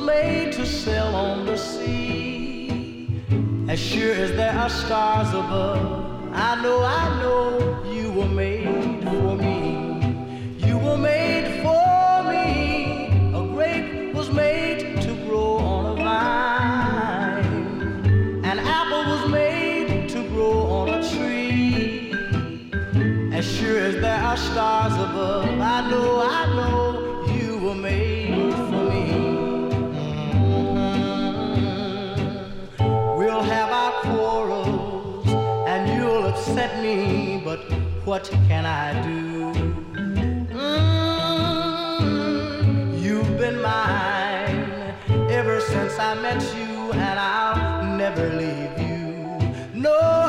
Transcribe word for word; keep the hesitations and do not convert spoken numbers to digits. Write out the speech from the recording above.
made to sail on the sea. As sure as there are stars above, I know, I know you were made for me. You were made for me. A grape was made to grow on a vine. An apple was made to grow on a tree. As sure as there are stars above, I know, I know you were made for me. Mm-hmm. We'll have our quarrels and you'll upset me, but what can I do? Mm-hmm. You've been mine ever since I met you, and I'll never leave you. No.